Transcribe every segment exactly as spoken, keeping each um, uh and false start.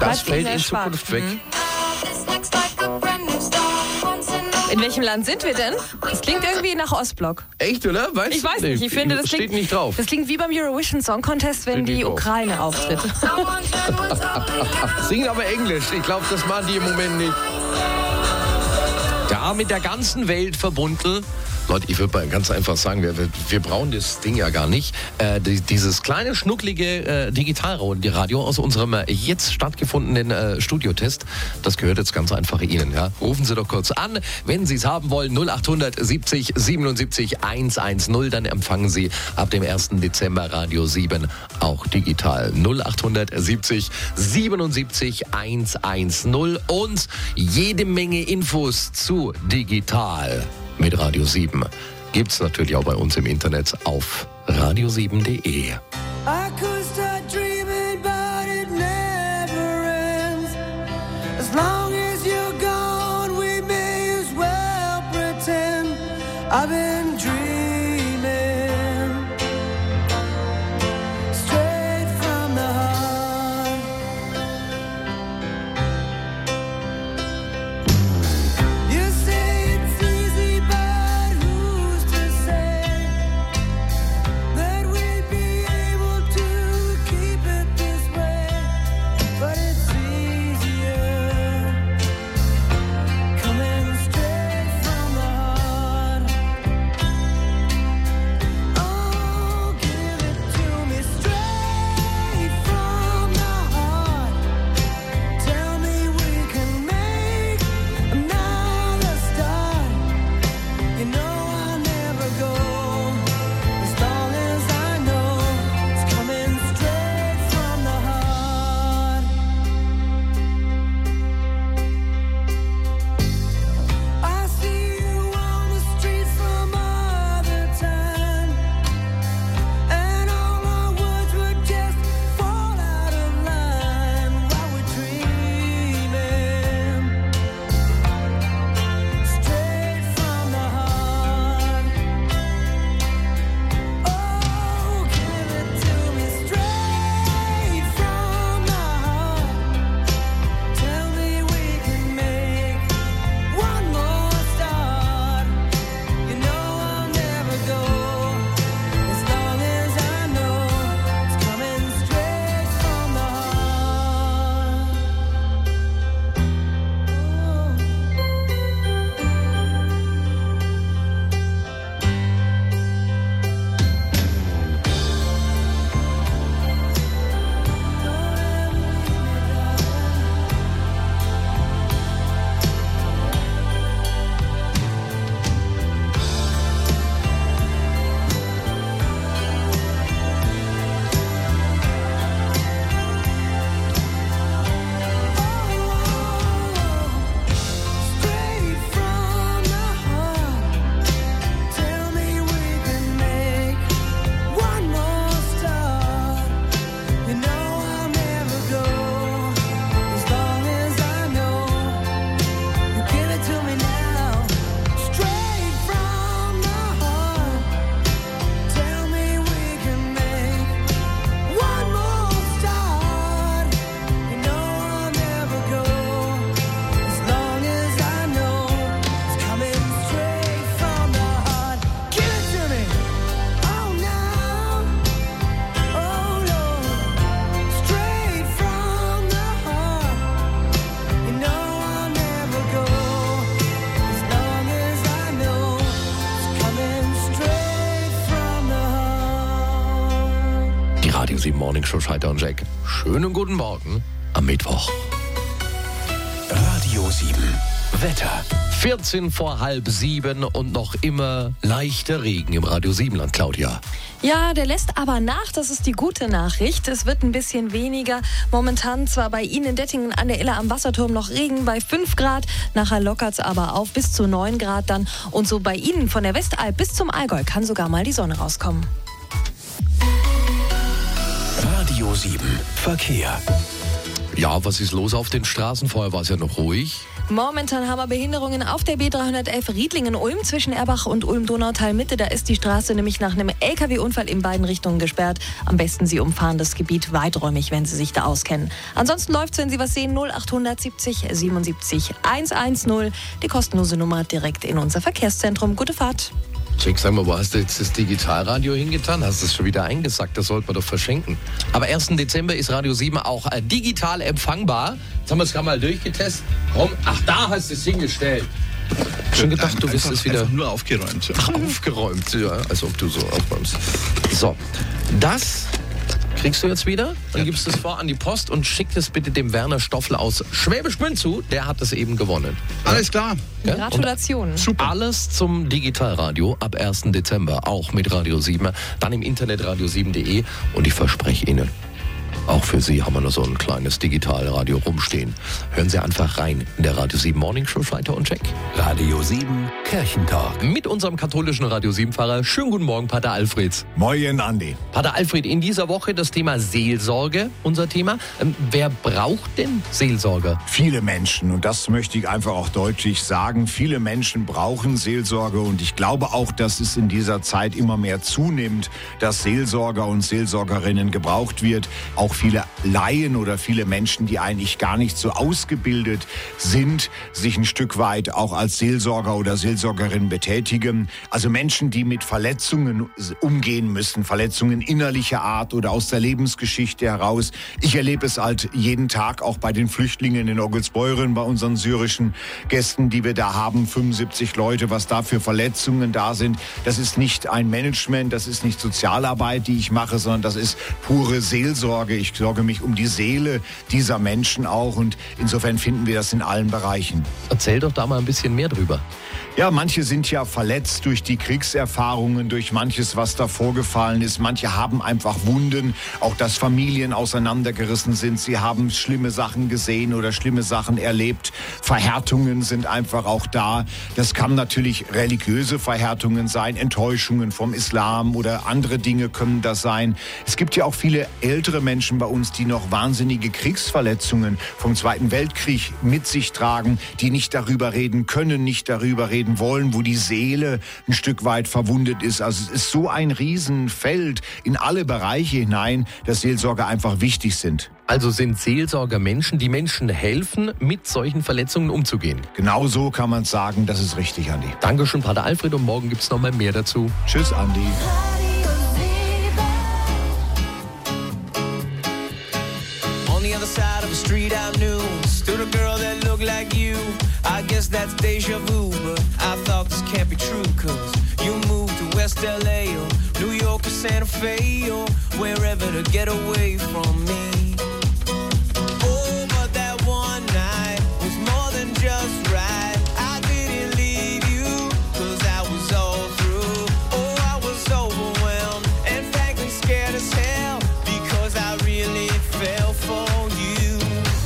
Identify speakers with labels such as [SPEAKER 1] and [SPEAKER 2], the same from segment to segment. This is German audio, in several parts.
[SPEAKER 1] Das fällt in Zukunft weg.
[SPEAKER 2] Mhm. In welchem Land sind wir denn? Das klingt irgendwie nach Ostblock.
[SPEAKER 1] Echt, oder? Weißt
[SPEAKER 2] Ich
[SPEAKER 1] du?
[SPEAKER 2] weiß nicht, ich finde, das
[SPEAKER 1] steht
[SPEAKER 2] klingt,
[SPEAKER 1] nicht drauf.
[SPEAKER 2] das klingt wie beim Eurovision Song Contest, wenn
[SPEAKER 1] Steht nicht
[SPEAKER 2] die
[SPEAKER 1] drauf.
[SPEAKER 2] Ukraine auftritt.
[SPEAKER 1] Singen aber Englisch. Ich glaube, das machen die im Moment nicht. Da mit der ganzen Welt verbunden. Leute, ich würde mal ganz einfach sagen, wir, wir, wir brauchen das Ding ja gar nicht. Äh, die, dieses kleine, schnucklige äh, Digitalradio aus unserem äh, jetzt stattgefundenen äh, Studiotest, das gehört jetzt ganz einfach Ihnen. Ja? Rufen Sie doch kurz an, wenn Sie es haben wollen, null acht siebzig siebenundsiebzig hundertzehn, dann empfangen Sie ab dem ersten Dezember Radio sieben auch digital. null acht siebzig siebenundsiebzig hundertzehn und jede Menge Infos zu digital. Mit Radio sieben gibt's natürlich auch bei uns im Internet auf radio sieben punkt de. Radio sieben Morning Show, Schalter und Jack. Schönen guten Morgen am Mittwoch.
[SPEAKER 3] Radio sieben. Wetter.
[SPEAKER 1] vierzehn vor halb sieben und noch immer leichter Regen im Radio sieben Land, Claudia.
[SPEAKER 2] Ja, der lässt aber nach, das ist die gute Nachricht. Es wird ein bisschen weniger. Momentan zwar bei Ihnen in Dettingen an der Iller am Wasserturm noch Regen bei fünf Grad. Nachher lockert es aber auf bis zu neun Grad dann. Und so bei Ihnen von der Westalb bis zum Allgäu kann sogar mal die Sonne rauskommen.
[SPEAKER 3] Radio sieben. Verkehr.
[SPEAKER 1] Ja, was ist los auf den Straßen? Vorher war es ja noch ruhig.
[SPEAKER 2] Momentan haben wir Behinderungen auf der B dreihundertelf Riedlingen-Ulm zwischen Erbach und Ulm-Donautal-Mitte. Da ist die Straße nämlich nach einem L K W-Unfall in beiden Richtungen gesperrt. Am besten Sie umfahren das Gebiet weiträumig, wenn Sie sich da auskennen. Ansonsten läuft's, wenn Sie was sehen, null acht siebzig siebenundsiebzig hundertzehn. Die kostenlose Nummer direkt in unser Verkehrszentrum. Gute Fahrt.
[SPEAKER 1] Jack, sag mal, wo hast du jetzt das Digitalradio hingetan? Hast du es schon wieder eingesackt? Das sollte man doch verschenken. Aber ersten Dezember ist Radio sieben auch äh, digital empfangbar. Jetzt haben wir es gerade mal durchgetestet. Komm, ach, da hast du es hingestellt. Schon gedacht, du wirst es wieder...
[SPEAKER 3] Einfach nur aufgeräumt.
[SPEAKER 1] Ach, aufgeräumt, ja, als ob du so aufräumst. So, das kriegst du jetzt wieder. Dann gibst du es vor an die Post und schick es bitte dem Werner Stoffel aus Schwäbisch Gmünd zu. Der hat es eben gewonnen.
[SPEAKER 3] Alles klar.
[SPEAKER 1] Ja?
[SPEAKER 2] Gratulation.
[SPEAKER 1] Super. Alles zum Digitalradio ab ersten Dezember, auch mit Radio sieben. Dann im Internet radio sieben punkt de und ich verspreche Ihnen, auch für Sie haben wir noch so ein kleines Digitalradio rumstehen. Hören Sie einfach rein in der Radio sieben Morning Show, Freitag und Jack.
[SPEAKER 4] Radio sieben Kirchentag.
[SPEAKER 1] Mit unserem katholischen Radio sieben-Pfarrer. Schönen guten Morgen, Pater Alfred.
[SPEAKER 5] Moin, Andi.
[SPEAKER 1] Pater Alfred, in dieser Woche das Thema Seelsorge, unser Thema. Ähm, wer braucht denn Seelsorger?
[SPEAKER 5] Viele Menschen, und das möchte ich einfach auch deutlich sagen, viele Menschen brauchen Seelsorge und ich glaube auch, dass es in dieser Zeit immer mehr zunimmt, dass Seelsorger und Seelsorgerinnen gebraucht wird. Auch viele Laien oder viele Menschen, die eigentlich gar nicht so ausgebildet sind, sich ein Stück weit auch als Seelsorger oder Seelsorgerin betätigen. Also Menschen, die mit Verletzungen umgehen müssen, Verletzungen innerlicher Art oder aus der Lebensgeschichte heraus. Ich erlebe es halt jeden Tag auch bei den Flüchtlingen in Ogelsbeuren, bei unseren syrischen Gästen, die wir da haben, fünfundsiebzig Leute, was da für Verletzungen da sind. Das ist nicht ein Management, das ist nicht Sozialarbeit, die ich mache, sondern das ist pure Seelsorge. Ich sorge mich um die Seele dieser Menschen auch und insofern finden wir das in allen Bereichen.
[SPEAKER 1] Erzähl doch da mal ein bisschen mehr drüber.
[SPEAKER 5] Ja, manche sind ja verletzt durch die Kriegserfahrungen, durch manches, was da vorgefallen ist. Manche haben einfach Wunden, auch dass Familien auseinandergerissen sind. Sie haben schlimme Sachen gesehen oder schlimme Sachen erlebt. Verhärtungen sind einfach auch da. Das kann natürlich religiöse Verhärtungen sein, Enttäuschungen vom Islam oder andere Dinge können das sein. Es gibt ja auch viele ältere Menschen bei uns, die noch wahnsinnige Kriegsverletzungen vom Zweiten Weltkrieg mit sich tragen, die nicht darüber reden können, nicht darüber reden wollen, wo die Seele ein Stück weit verwundet ist. Also es ist so ein Riesenfeld in alle Bereiche hinein, dass Seelsorger einfach wichtig sind.
[SPEAKER 1] Also sind Seelsorger Menschen, die Menschen helfen, mit solchen Verletzungen umzugehen.
[SPEAKER 5] Genau so kann man sagen, das ist richtig, Andi.
[SPEAKER 1] Dankeschön, Pater Alfred, und morgen gibt es noch mal mehr dazu.
[SPEAKER 5] Tschüss, Andi.
[SPEAKER 6] On the other side of the street I knew stood a girl that looked like you. I guess that's deja vu, but I thought this can't be true, cause you moved to West L A or New York or Santa Fe or wherever to get away from me. Oh, but that one night was more than just right. I didn't leave you, cause I was all through. Oh, I was overwhelmed and frankly scared as hell, because I really fell for you.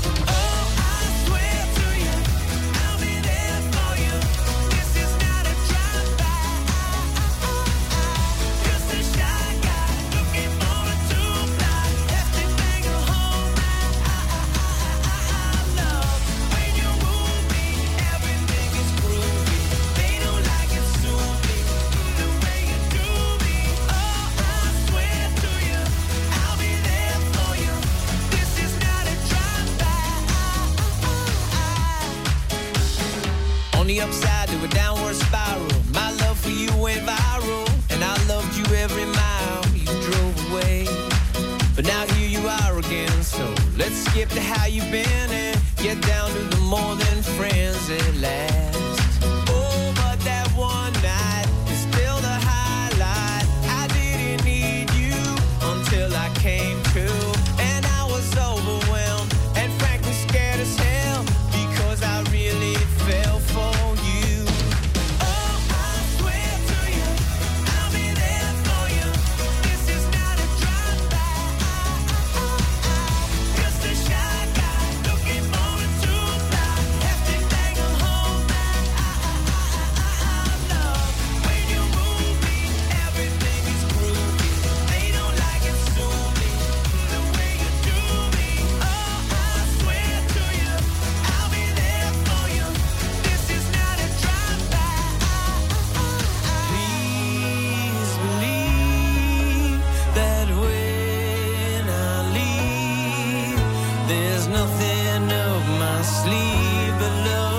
[SPEAKER 6] On the upside to a downward spiral, my love for you went viral, and I loved you every mile you drove away. But now here you are again, so let's skip to how you've been and get down to the more than friends at last. Oh, but that one night is still the highlight. I didn't need you until I came to, and I was overwhelmed and frankly scared as hell, because I really fell for you. Oh, I swear to you, I'll be there for you. This is not a drive-by. Just a shy guy leave, but love